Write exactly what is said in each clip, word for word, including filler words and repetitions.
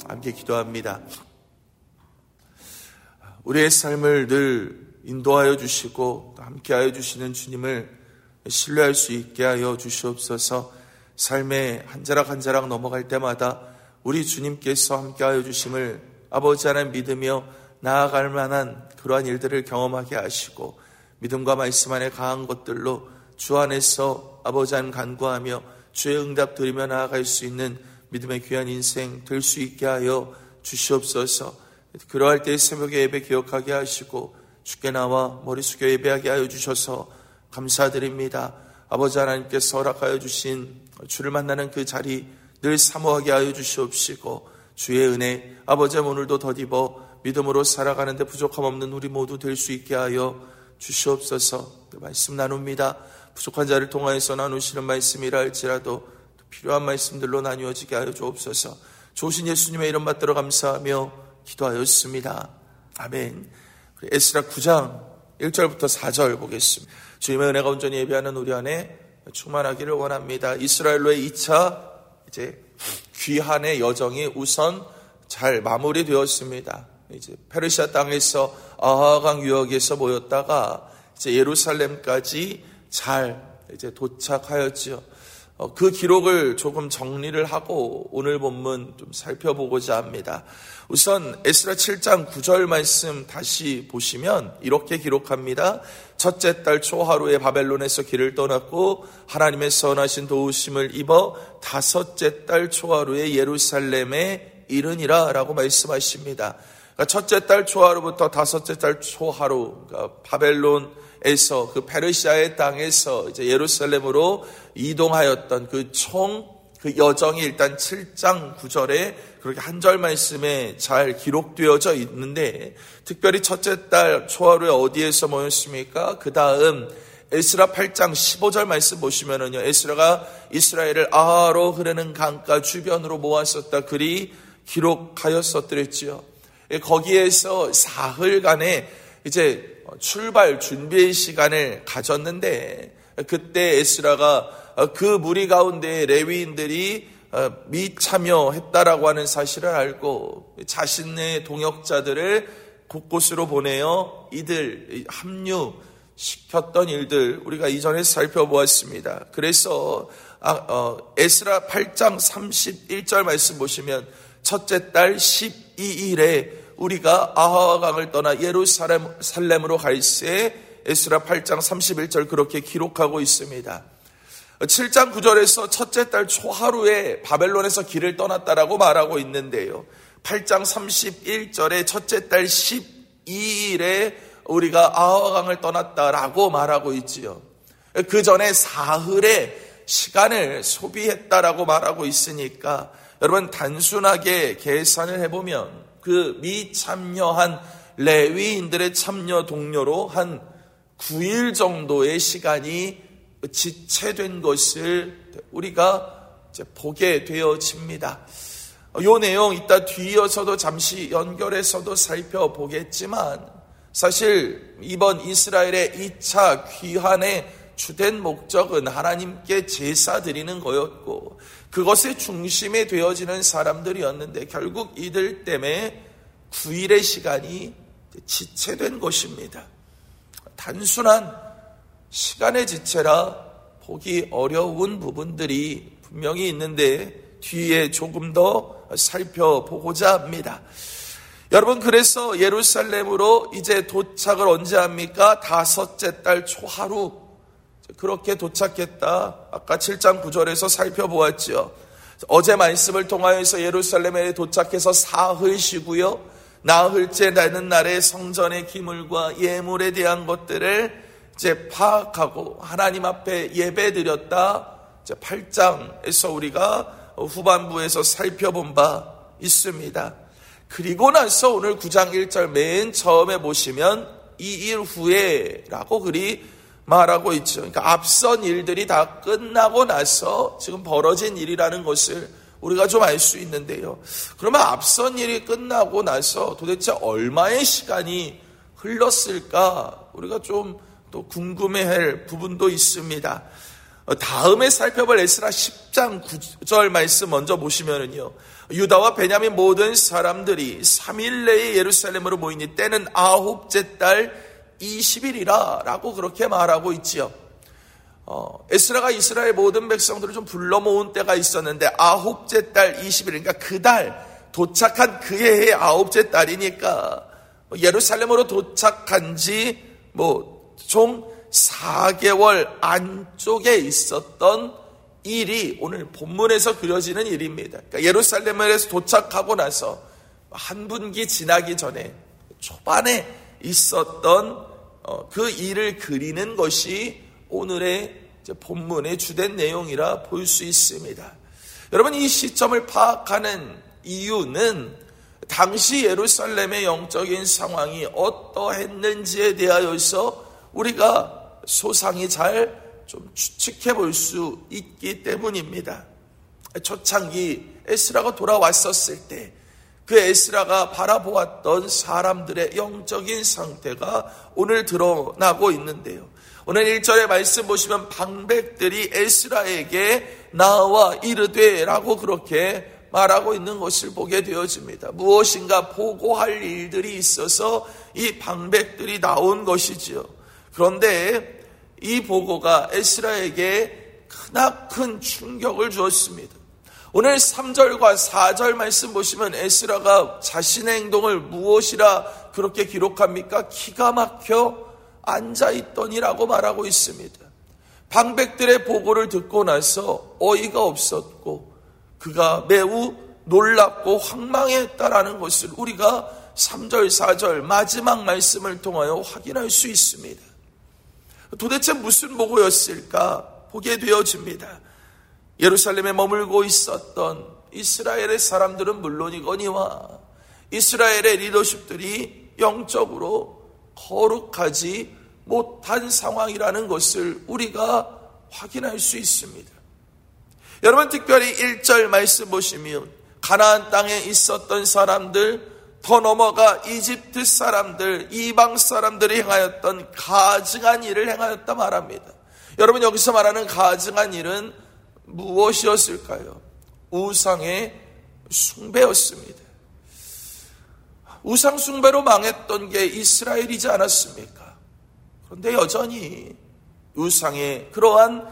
함께 기도합니다. 우리의 삶을 늘 인도하여 주시고 함께하여 주시는 주님을 신뢰할 수 있게 하여 주시옵소서. 삶의 한 자락 한 자락 넘어갈 때마다 우리 주님께서 함께하여 주심을 아버지 하나님 믿으며 나아갈 만한 그러한 일들을 경험하게 하시고 믿음과 말씀 안에 강한 것들로 주 안에서 아버지 하나님 간구하며 주의 응답 드리며 나아갈 수 있는 믿음의 귀한 인생 될 수 있게 하여 주시옵소서. 그러할 때 새벽에 예배 기억하게 하시고 주께 나와 머리 숙여 예배하게 하여 주셔서 감사드립니다. 아버지 하나님께서 허락하여 주신 주를 만나는 그 자리 늘 사모하게 하여 주시옵시고 주의 은혜 아버지 오늘도 덧입어 믿음으로 살아가는데 부족함 없는 우리 모두 될 수 있게 하여 주시옵소서. 말씀 나눕니다. 부족한 자를 통하여서 나누시는 말씀이라 할지라도 필요한 말씀들로 나누어지게 하여 주옵소서. 좋으신 예수님의 이름 받들어 감사하며 기도하였습니다. 아멘. 에스라 구 장 일 절부터 사 절 보겠습니다. 주님의 은혜가 온전히 예배하는 우리 안에 충만하기를 원합니다. 이스라엘로의 이 차 이제 귀환의 여정이 우선 잘 마무리되었습니다. 이제 페르시아 땅에서 아하강 유역에서 모였다가 이제 예루살렘까지 잘 이제 도착하였지요. 어, 그 기록을 조금 정리를 하고 오늘 본문 좀 살펴보고자 합니다. 우선 에스라 칠 장 구 절 말씀 다시 보시면 이렇게 기록합니다. 첫째 달 초하루에 바벨론에서 길을 떠났고 하나님의 선하신 도우심을 입어 다섯째 달 초하루에 예루살렘에 이르니라 라고 말씀하십니다. 그러니까 첫째 달 초하루부터 다섯째 달 초하루, 그러니까 바벨론에서 그 페르시아의 땅에서 이제 예루살렘으로 이동하였던 그 총 그 여정이 일단 칠 장 구 절에 그렇게 한 절 말씀에 잘 기록되어져 있는데 특별히 첫째 달 초하루에 어디에서 모였습니까? 그 다음 에스라 팔 장 십오 절 말씀 보시면은요, 에스라가 이스라엘을 아하로 흐르는 강가 주변으로 모았었다 그리 기록하였었더랬지요. 거기에서 사흘간의 이제 출발 준비 시간을 가졌는데 그때 에스라가 그 무리 가운데 레위인들이 미참여했다라고 하는 사실을 알고 자신의 동역자들을 곳곳으로 보내어 이들 합류시켰던 일들 우리가 이전에 살펴보았습니다. 그래서 에스라 팔 장 삼십일 절 말씀 보시면 첫째 달 십이 일에 우리가 아하강을 떠나 예루살렘으로 갈새 에스라 팔 장 삼십일 절 그렇게 기록하고 있습니다. 칠 장 구 절에서 첫째 달 초하루에 바벨론에서 길을 떠났다라고 말하고 있는데요. 팔 장 삼십일 절에 첫째 달 십이 일에 우리가 아하강을 떠났다라고 말하고 있지요. 그 전에 사흘의 시간을 소비했다라고 말하고 있으니까 여러분 단순하게 계산을 해보면 그 미참여한 레위인들의 참여 동료로 한 구 일 정도의 시간이 지체된 것을 우리가 이제 보게 되어집니다. 이 내용 이따 뒤이어서도 잠시 연결해서도 살펴보겠지만 사실 이번 이스라엘의 이 차 귀환의 주된 목적은 하나님께 제사 드리는 거였고 그것의 중심에 되어지는 사람들이었는데 결국 이들 때문에 구 일의 시간이 지체된 것입니다. 단순한 시간의 지체라 보기 어려운 부분들이 분명히 있는데 뒤에 조금 더 살펴보고자 합니다. 여러분 그래서 예루살렘으로 이제 도착을 언제 합니까? 다섯째 달 초하루 그렇게 도착했다. 아까 칠 장 구 절에서 살펴보았죠. 어제 말씀을 통하여서 예루살렘에 도착해서 사흘 쉬고요. 나흘째 되는 날에 성전의 기물과 예물에 대한 것들을 이제 파악하고 하나님 앞에 예배드렸다. 이제 팔 장에서 우리가 후반부에서 살펴본 바 있습니다. 그리고 나서 오늘 구 장 일 절 맨 처음에 보시면 이 일 후에 라고 그리 말하고 있죠. 그러니까 앞선 일들이 다 끝나고 나서 지금 벌어진 일이라는 것을 우리가 좀 알 수 있는데요. 그러면 앞선 일이 끝나고 나서 도대체 얼마의 시간이 흘렀을까? 우리가 좀 또 궁금해할 부분도 있습니다. 다음에 살펴볼 에스라 십 장 구 절 말씀 먼저 보시면은요. 유다와 베냐민 모든 사람들이 삼 일 내에 예루살렘으로 모이니 때는 아홉째 달 이십 일이라 라고 그렇게 말하고 있지요. 어, 에스라가 이스라엘 모든 백성들을 좀 불러 모은 때가 있었는데 아홉째 달 이십 일, 그러니까 그 달 도착한 그 해의 아홉째 달이니까 예루살렘으로 도착한 지 뭐 총 사 개월 안쪽에 있었던 일이 오늘 본문에서 그려지는 일입니다. 그러니까 예루살렘에서 도착하고 나서 한 분기 지나기 전에 초반에 있었던 그 일을 그리는 것이 오늘의 본문의 주된 내용이라 볼 수 있습니다. 여러분, 이 시점을 파악하는 이유는 당시 예루살렘의 영적인 상황이 어떠했는지에 대하여서 우리가 소상히 잘 좀 추측해 볼 수 있기 때문입니다. 초창기 에스라가 돌아왔었을 때 그 에스라가 바라보았던 사람들의 영적인 상태가 오늘 드러나고 있는데요. 오늘 일 절의 말씀 보시면 방백들이 에스라에게 나와 이르되 라고 그렇게 말하고 있는 것을 보게 되어집니다. 무엇인가 보고할 일들이 있어서 이 방백들이 나온 것이지요. 그런데 이 보고가 에스라에게 크나큰 충격을 주었습니다. 오늘 삼 절과 사 절 말씀 보시면 에스라가 자신의 행동을 무엇이라 그렇게 기록합니까? 기가 막혀 앉아있더니라고 말하고 있습니다. 방백들의 보고를 듣고 나서 어이가 없었고 그가 매우 놀랍고 황망했다라는 것을 우리가 삼 절 사 절 마지막 말씀을 통하여 확인할 수 있습니다. 도대체 무슨 보고였을까 보게 되어집니다. 예루살렘에 머물고 있었던 이스라엘의 사람들은 물론이거니와 이스라엘의 리더십들이 영적으로 거룩하지 못한 상황이라는 것을 우리가 확인할 수 있습니다. 여러분, 특별히 일 절 말씀 보시면 가나안 땅에 있었던 사람들, 더 넘어가 이집트 사람들, 이방 사람들이 행하였던 가증한 일을 행하였다 말합니다. 여러분, 여기서 말하는 가증한 일은 무엇이었을까요? 우상의 숭배였습니다. 우상 숭배로 망했던 게 이스라엘이지 않았습니까? 그런데 여전히 우상의 그러한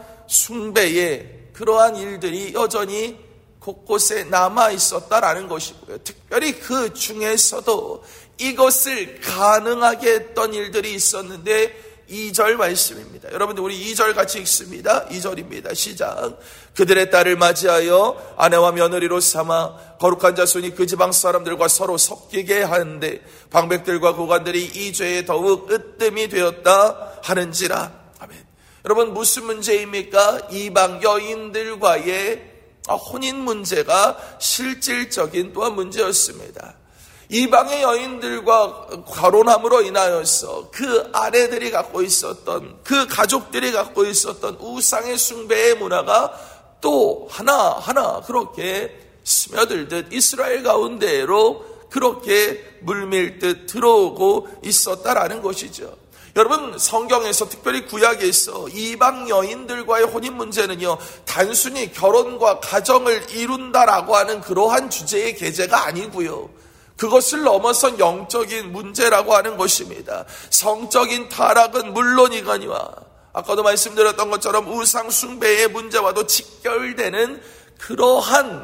숭배의 그러한 일들이 여전히 곳곳에 남아 있었다라는 것이고요. 특별히 그 중에서도 이것을 가능하게 했던 일들이 있었는데 이 절 말씀입니다. 여러분들 우리 이 절 같이 읽습니다. 이 절입니다. 시작. 그들의 딸을 맞이하여 아내와 며느리로 삼아 거룩한 자손이 그 지방 사람들과 서로 섞이게 하는데 방백들과 고관들이 이 죄에 더욱 으뜸이 되었다 하는지라. 아멘. 여러분, 무슨 문제입니까? 이방 여인들과의 혼인 문제가 실질적인 또한 문제였습니다. 이방의 여인들과 결혼함으로 인하여서 그 아내들이 갖고 있었던, 그 가족들이 갖고 있었던 우상의 숭배의 문화가 또 하나하나 그렇게 스며들듯 이스라엘 가운데로 그렇게 물밀듯 들어오고 있었다라는 것이죠. 여러분, 성경에서 특별히 구약에서 이방 여인들과의 혼인 문제는요, 단순히 결혼과 가정을 이룬다라고 하는 그러한 주제의 계제가 아니고요, 그것을 넘어선 영적인 문제라고 하는 것입니다. 성적인 타락은 물론이거니와 아까도 말씀드렸던 것처럼 우상 숭배의 문제와도 직결되는 그러한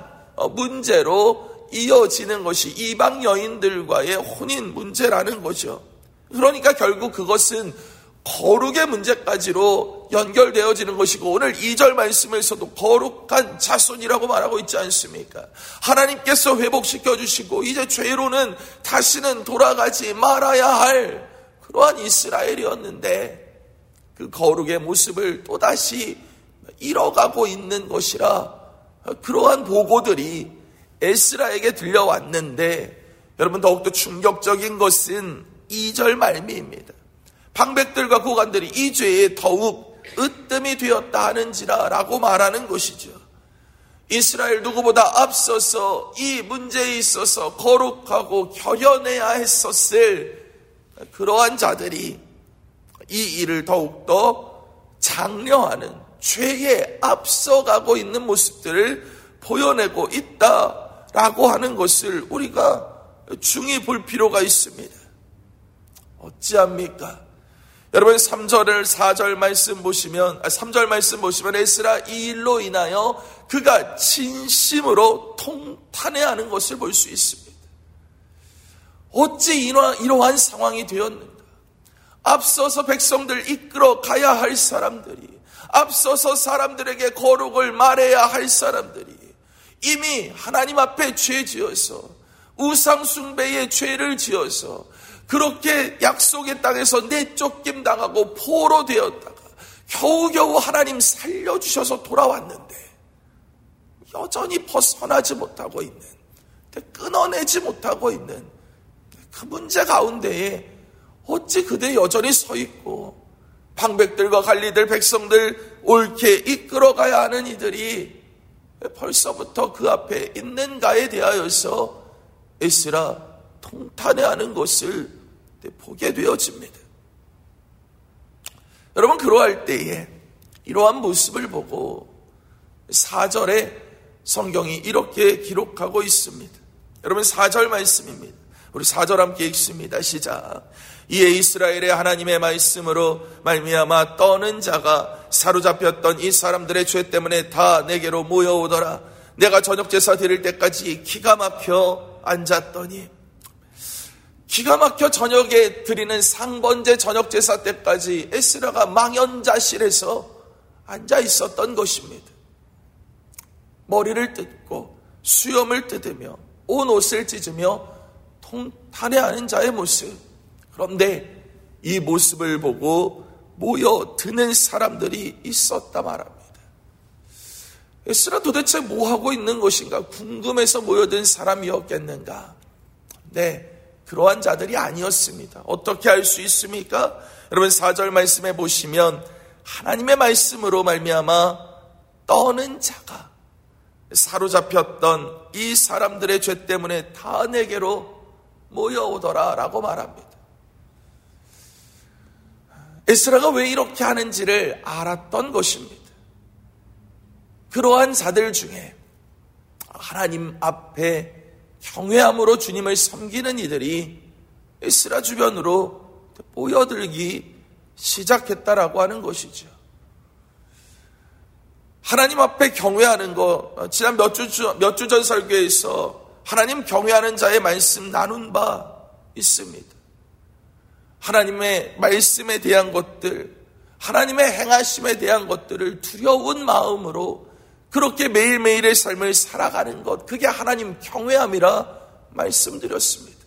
문제로 이어지는 것이 이방 여인들과의 혼인 문제라는 거죠. 그러니까 결국 그것은 거룩의 문제까지로 연결되어지는 것이고, 오늘 이 절 말씀에서도 거룩한 자손이라고 말하고 있지 않습니까? 하나님께서 회복시켜 주시고 이제 죄로는 다시는 돌아가지 말아야 할 그러한 이스라엘이었는데 그 거룩의 모습을 또다시 잃어가고 있는 것이라 그러한 보고들이 에스라에게 들려왔는데, 여러분, 더욱더 충격적인 것은 이 절 말미입니다. 방백들과 고관들이 이 죄에 더욱 으뜸이 되었다 하는지라 라고 말하는 것이죠. 이스라엘 누구보다 앞서서 이 문제에 있어서 거룩하고 결연해야 했었을 그러한 자들이 이 일을 더욱더 장려하는 죄에 앞서가고 있는 모습들을 보여내고 있다 라고 하는 것을 우리가 중히 볼 필요가 있습니다. 어찌합니까? 여러분 삼 절 사 절 말씀 보시면 아, 삼 절 말씀 보시면 에스라 이 일로 인하여 그가 진심으로 통탄해하는 것을 볼 수 있습니다. 어찌 이러, 이러한 상황이 되었는가? 앞서서 백성들 이끌어 가야 할 사람들이, 앞서서 사람들에게 거룩을 말해야 할 사람들이 이미 하나님 앞에 죄 지어서 우상 숭배의 죄를 지어서 그렇게 약속의 땅에서 내쫓김 당하고 포로 되었다가 겨우겨우 하나님 살려주셔서 돌아왔는데 여전히 벗어나지 못하고 있는, 끊어내지 못하고 있는 그 문제 가운데에 어찌 그대 여전히 서 있고 방백들과 관리들 백성들 옳게 이끌어가야 하는 이들이 벌써부터 그 앞에 있는가에 대하여서 에스라 통탄해하는 것을 보게 되어집니다. 여러분 그러할 때에 이러한 모습을 보고 사 절에 성경이 이렇게 기록하고 있습니다. 여러분 사 절 말씀입니다. 우리 사 절 함께 읽습니다. 시작. 이에 이스라엘의 하나님의 말씀으로 말미암아 떠는 자가 사로잡혔던 이 사람들의 죄 때문에 다 내게로 모여오더라. 내가 저녁 제사 드릴 때까지 기가 막혀 앉았더니, 기가 막혀 저녁에 드리는 상번제 저녁 제사 때까지 에스라가 망연자실해서 앉아 있었던 것입니다. 머리를 뜯고 수염을 뜯으며 온 옷을 찢으며 통탄해하는 자의 모습. 그런데 이 모습을 보고 모여드는 사람들이 있었다 말합니다. 에스라 도대체 뭐하고 있는 것인가 궁금해서 모여든 사람이었겠는가? 네, 그러한 자들이 아니었습니다. 어떻게 알 수 있습니까? 여러분 사 절 말씀에 보시면 하나님의 말씀으로 말미암아 떠는 자가 사로잡혔던 이 사람들의 죄 때문에 다 내게로 모여오더라 라고 말합니다. 에스라가 왜 이렇게 하는지를 알았던 것입니다. 그러한 자들 중에 하나님 앞에 경외함으로 주님을 섬기는 이들이 에스라 주변으로 모여들기 시작했다라고 하는 것이죠. 하나님 앞에 경외하는 것, 지난 몇 주, 몇 주 전 설교에서 하나님 경외하는 자의 말씀 나눈 바 있습니다. 하나님의 말씀에 대한 것들, 하나님의 행하심에 대한 것들을 두려운 마음으로 그렇게 매일매일의 삶을 살아가는 것, 그게 하나님 경외함이라 말씀드렸습니다.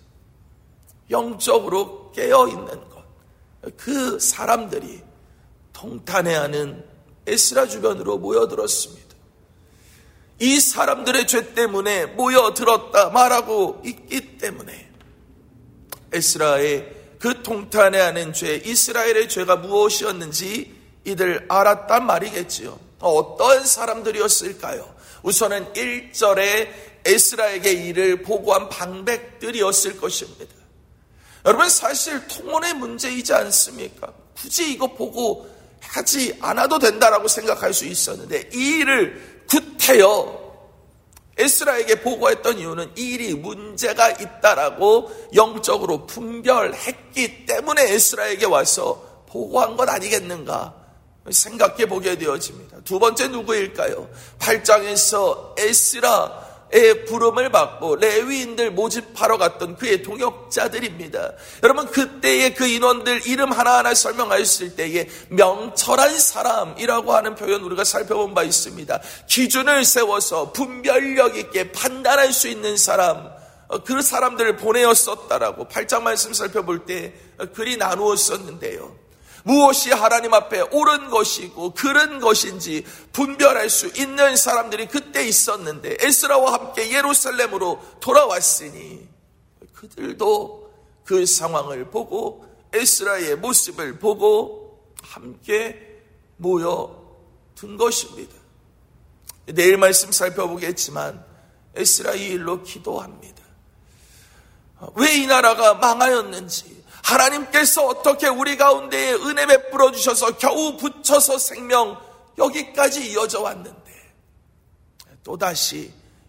영적으로 깨어있는 것, 그 사람들이 통탄해하는 에스라 주변으로 모여들었습니다. 이 사람들의 죄 때문에 모여들었다 말하고 있기 때문에 에스라의 그 통탄해하는 죄, 이스라엘의 죄가 무엇이었는지 이들 알았단 말이겠지요. 어떤 사람들이었을까요? 우선은 일 절에 에스라에게 이를 보고한 방백들이었을 것입니다. 여러분 사실 통혼의 문제이지 않습니까? 굳이 이거 보고 하지 않아도 된다라고 생각할 수 있었는데 이 일을 구태여 에스라에게 보고했던 이유는 이 일이 문제가 있다라고 영적으로 분별했기 때문에 에스라에게 와서 보고한 것 아니겠는가 생각해 보게 되어집니다. 두 번째 누구일까요? 팔 장에서 에스라의 부름을 받고 레위인들 모집하러 갔던 그의 동역자들입니다. 여러분 그때의 그 인원들 이름 하나하나 설명했을 때에 명철한 사람이라고 하는 표현 우리가 살펴본 바 있습니다. 기준을 세워서 분별력 있게 판단할 수 있는 사람, 그 사람들을 보내었었다라고 팔 장 말씀 살펴볼 때 글이 나누었었는데요. 무엇이 하나님 앞에 옳은 것이고 그른 것인지 분별할 수 있는 사람들이 그때 있었는데 에스라와 함께 예루살렘으로 돌아왔으니 그들도 그 상황을 보고 에스라의 모습을 보고 함께 모여든 것입니다. 내일 말씀 살펴보겠지만 에스라 이 일로 기도합니다. 왜 이 나라가 망하였는지, 하나님께서 어떻게 우리 가운데에 은혜 베풀어 주셔서 겨우 붙여서 생명 여기까지 이어져 왔는데 또다시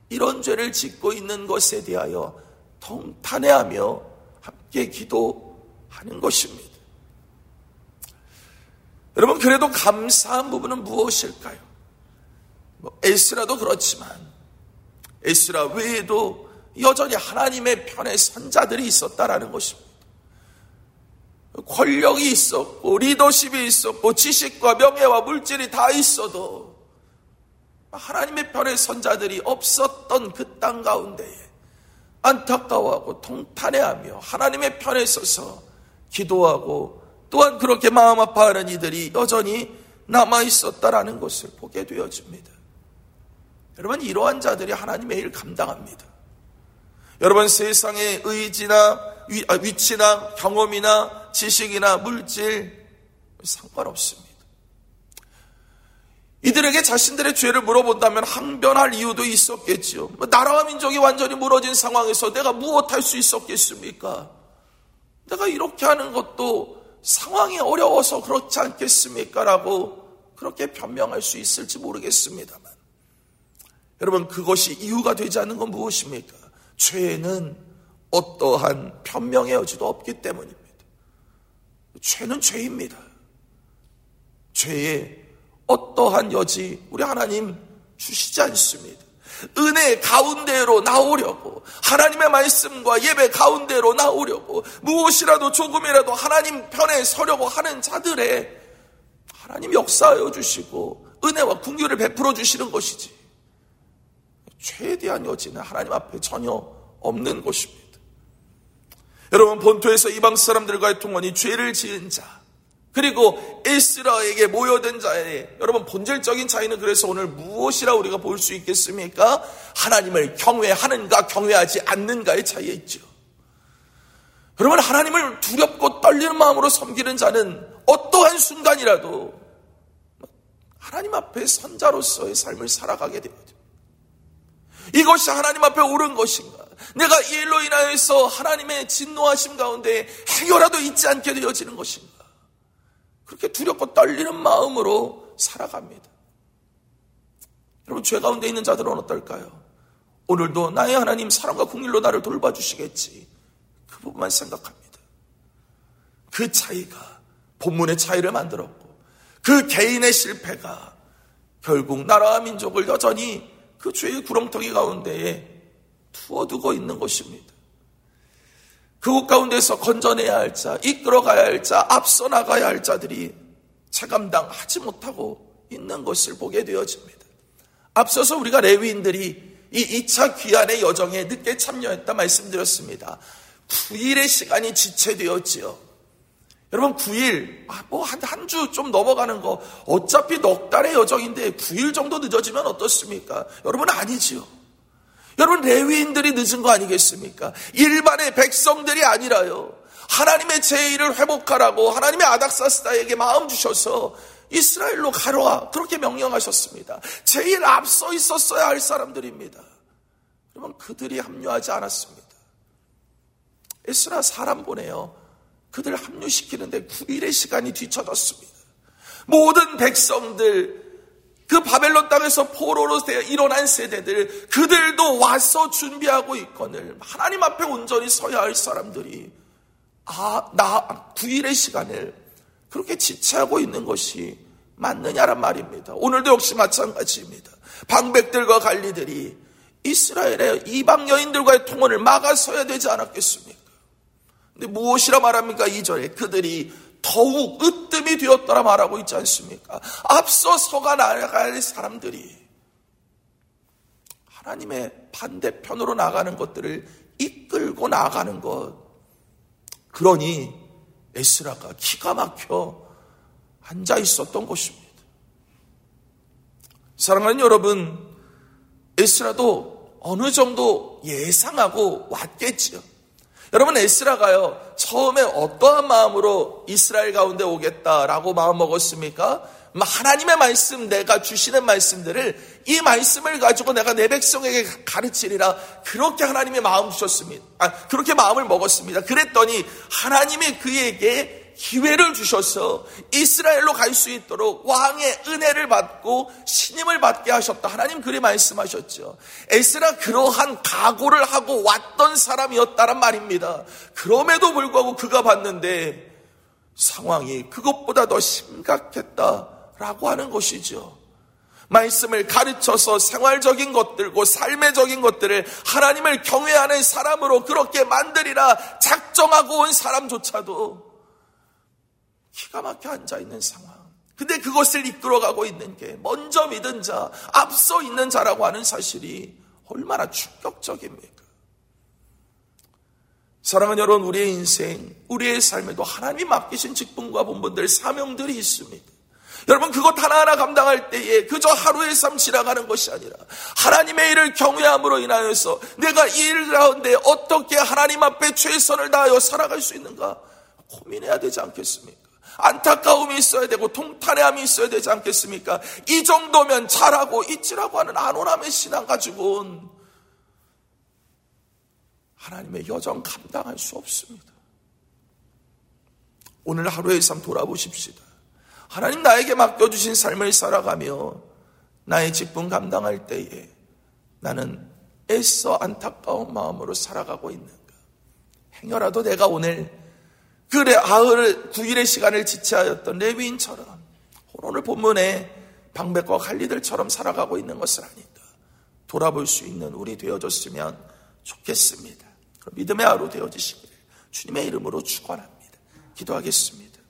이런 죄를 짓고 있는 것에 대하여 통탄해하며 함께 기도하는 것입니다. 여러분, 그래도 감사한 부분은 무엇일까요? 뭐 에스라도 그렇지만 에스라 외에도 여전히 하나님의 편에 선 자들이 있었다라는 것입니다. 권력이 있었고 리더십이 있었고 지식과 명예와 물질이 다 있어도 하나님의 편에 선 자들이 없었던 그 땅 가운데에 안타까워하고 통탄해하며 하나님의 편에 서서 기도하고 또한 그렇게 마음 아파하는 이들이 여전히 남아있었다라는 것을 보게 되어집니다. 여러분, 이러한 자들이 하나님의 일 감당합니다. 여러분, 세상의 의지나 위, 아, 위치나 경험이나 지식이나 물질 상관없습니다. 이들에게 자신들의 죄를 물어본다면 항변할 이유도 있었겠지요. 나라와 민족이 완전히 무너진 상황에서 내가 무엇할 수 있었겠습니까? 내가 이렇게 하는 것도 상황이 어려워서 그렇지 않겠습니까? 라고 그렇게 변명할 수 있을지 모르겠습니다만, 여러분, 그것이 이유가 되지 않는 건 무엇입니까? 죄는 어떠한 변명의 여지도 없기 때문입니다. 죄는 죄입니다. 죄에 어떠한 여지 우리 하나님 주시지 않습니다. 은혜 가운데로 나오려고, 하나님의 말씀과 예배 가운데로 나오려고, 무엇이라도 조금이라도 하나님 편에 서려고 하는 자들의 하나님 역사하여 주시고 은혜와 긍휼을 베풀어 주시는 것이지, 죄에 대한 여지는 하나님 앞에 전혀 없는 것입니다. 여러분, 본토에서 이방 사람들과의 통혼이 죄를 지은 자, 그리고 에스라에게 모여든 자의 여러분 본질적인 차이는 그래서 오늘 무엇이라 우리가 볼 수 있겠습니까? 하나님을 경외하는가 경외하지 않는가의 차이에 있죠. 여러분, 하나님을 두렵고 떨리는 마음으로 섬기는 자는 어떠한 순간이라도 하나님 앞에 선자로서의 삶을 살아가게 되거든요. 이것이 하나님 앞에 옳은 것인가? 내가 이 일로 인하여서 하나님의 진노하심 가운데 행여라도 있지 않게 되어지는 것인가? 그렇게 두렵고 떨리는 마음으로 살아갑니다. 여러분, 죄 가운데 있는 자들은 어떨까요? 오늘도 나의 하나님 사랑과 긍휼로 나를 돌봐주시겠지, 그 부분만 생각합니다. 그 차이가 본문의 차이를 만들었고, 그 개인의 실패가 결국 나라와 민족을 여전히 그 죄의 구렁텅이 가운데에 두어두고 있는 것입니다. 그곳 가운데서 건져내야 할 자, 이끌어가야 할 자, 앞서 나가야 할 자들이 체감당하지 못하고 있는 것을 보게 되어집니다. 앞서서 우리가 레위인들이 이 이 차 귀환의 여정에 늦게 참여했다 말씀드렸습니다. 구 일의 시간이 지체되었지요. 여러분, 구 일, 아, 뭐 한 한 주 좀 넘어가는 거 어차피 넉 달의 여정인데 구 일 정도 늦어지면 어떻습니까? 여러분, 아니지요. 여러분, 레위인들이 늦은 거 아니겠습니까? 일반의 백성들이 아니라요, 하나님의 제의를 회복하라고 하나님의 아닥사스다에게 마음 주셔서 이스라엘로 가라 그렇게 명령하셨습니다. 제일 앞서 있었어야 할 사람들입니다. 여러분, 그들이 합류하지 않았습니다. 에스라 사람 보내요. 그들 합류시키는데 구 일의 시간이 뒤쳐졌습니다. 모든 백성들, 그 바벨론 땅에서 포로로 일어난 세대들, 그들도 와서 준비하고 있거늘 하나님 앞에 온전히 서야 할 사람들이 아, 나 구 일의 시간을 그렇게 지체하고 있는 것이 맞느냐란 말입니다. 오늘도 역시 마찬가지입니다. 방백들과 관리들이 이스라엘의 이방 여인들과의 통혼을 막아서야 되지 않았겠습니까? 근데 무엇이라 말합니까? 이 절에 그들이 더욱 으뜸이 되었더라 말하고 있지 않습니까? 앞서 서가 나갈 사람들이 하나님의 반대편으로 나가는 것들을 이끌고 나가는 것, 그러니 에스라가 기가 막혀 앉아 있었던 것입니다. 사랑하는 여러분, 에스라도 어느 정도 예상하고 왔겠지요. 여러분, 에스라가요 처음에 어떠한 마음으로 이스라엘 가운데 오겠다라고 마음 먹었습니까? 하나님의 말씀, 내가 주시는 말씀들을, 이 말씀을 가지고 내가 내 백성에게 가르치리라, 그렇게 하나님의 마음 주셨습니다. 아, 그렇게 마음을 먹었습니다. 그랬더니 하나님이 그에게 기회를 주셔서 이스라엘로 갈 수 있도록 왕의 은혜를 받고 신임을 받게 하셨다. 하나님 그리 말씀하셨죠. 에스라 그러한 각오를 하고 왔던 사람이었다란 말입니다. 그럼에도 불구하고 그가 봤는데 상황이 그것보다 더 심각했다라고 하는 것이죠. 말씀을 가르쳐서 생활적인 것들고 삶의적인 것들을 하나님을 경외하는 사람으로 그렇게 만들이라 작정하고 온 사람조차도 기가 막혀 앉아있는 상황. 근데 그것을 이끌어가고 있는 게 먼저 믿은 자, 앞서 있는 자라고 하는 사실이 얼마나 충격적입니까? 사랑하는 여러분, 우리의 인생, 우리의 삶에도 하나님이 맡기신 직분과 본분들, 사명들이 있습니다. 여러분, 그것 하나하나 감당할 때에 그저 하루의 삶 지나가는 것이 아니라 하나님의 일을 경외함으로 인하여서 내가 이 일 가운데 어떻게 하나님 앞에 최선을 다하여 살아갈 수 있는가 고민해야 되지 않겠습니까? 안타까움이 있어야 되고 통탄해함이 있어야 되지 않겠습니까? 이 정도면 잘하고 있지라고 하는 안온함의 신앙 가지고는 하나님의 여정 감당할 수 없습니다. 오늘 하루의 삶 돌아보십시다. 하나님 나에게 맡겨주신 삶을 살아가며 나의 직분 감당할 때에 나는 애써 안타까운 마음으로 살아가고 있는가? 행여라도 내가 오늘 그래 아흘 구일의 시간을 지체하였던 레위인처럼 오늘 본문에 방백과 갈리들처럼 살아가고 있는 것은 아닌가 돌아볼 수 있는 우리 되어졌으면 좋겠습니다. 그럼 믿음의 하루 되어지시기를 주님의 이름으로 축원합니다. 기도하겠습니다.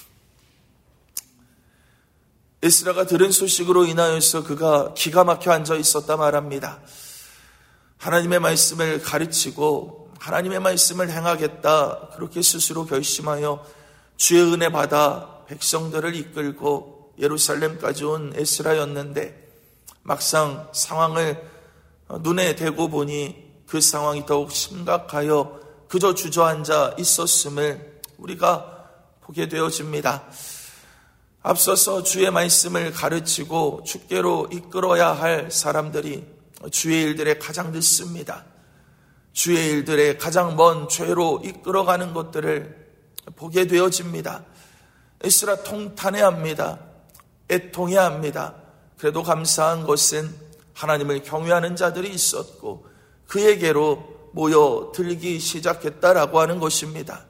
에스라가 들은 소식으로 인하여서 그가 기가 막혀 앉아 있었다 말합니다. 하나님의 말씀을 가르치고 하나님의 말씀을 행하겠다 그렇게 스스로 결심하여 주의 은혜 받아 백성들을 이끌고 예루살렘까지 온 에스라였는데 막상 상황을 눈에 대고 보니 그 상황이 더욱 심각하여 그저 주저앉아 있었음을 우리가 보게 되어집니다. 앞서서 주의 말씀을 가르치고 주께로 이끌어야 할 사람들이 주의 일들에 가장 늦습니다. 주의 일들에 가장 먼 죄로 이끌어가는 것들을 보게 되어집니다. 에스라 통탄해합니다. 애통해합니다. 그래도 감사한 것은 하나님을 경외하는 자들이 있었고 그에게로 모여들기 시작했다라고 하는 것입니다.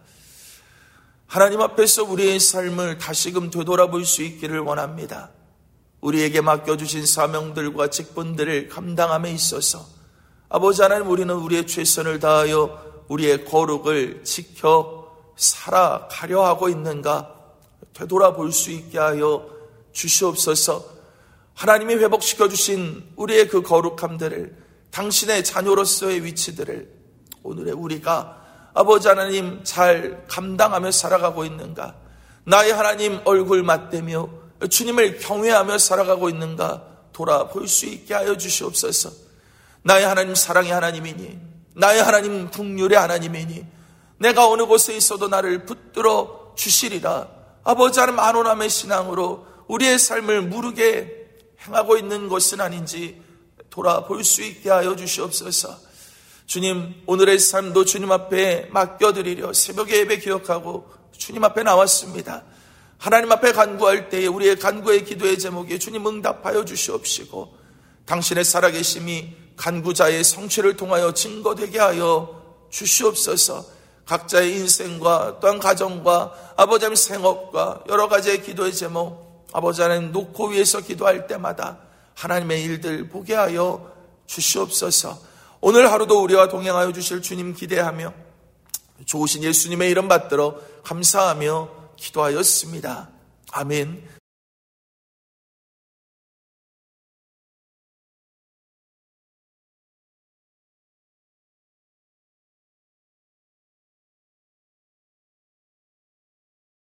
하나님 앞에서 우리의 삶을 다시금 되돌아볼 수 있기를 원합니다. 우리에게 맡겨주신 사명들과 직분들을 감당함에 있어서 아버지 하나님, 우리는 우리의 최선을 다하여 우리의 거룩을 지켜 살아가려 하고 있는가 되돌아볼 수 있게 하여 주시옵소서. 하나님이 회복시켜 주신 우리의 그 거룩함들을, 당신의 자녀로서의 위치들을 오늘의 우리가 아버지 하나님 잘 감당하며 살아가고 있는가, 나의 하나님 얼굴 맞대며 주님을 경외하며 살아가고 있는가 돌아볼 수 있게 하여 주시옵소서. 나의 하나님 사랑의 하나님이니, 나의 하나님 긍휼의 하나님이니 내가 어느 곳에 있어도 나를 붙들어 주시리라. 아버지 하나님 안온함의 신앙으로 우리의 삶을 무르게 행하고 있는 것은 아닌지 돌아볼 수 있게 하여 주시옵소서. 주님, 오늘의 삶도 주님 앞에 맡겨드리려 새벽에 예배 기억하고 주님 앞에 나왔습니다. 하나님 앞에 간구할 때에 우리의 간구의 기도의 제목에 주님 응답하여 주시옵시고 당신의 살아계심이 간구자의 성취를 통하여 증거되게 하여 주시옵소서. 각자의 인생과 또한 가정과 아버지 하나님 생업과 여러 가지의 기도의 제목 아버지 하나님 놓고 위해서 기도할 때마다 하나님의 일들 보게 하여 주시옵소서. 오늘 하루도 우리와 동행하여 주실 주님 기대하며 좋으신 예수님의 이름 받들어 감사하며 기도하였습니다. 아멘.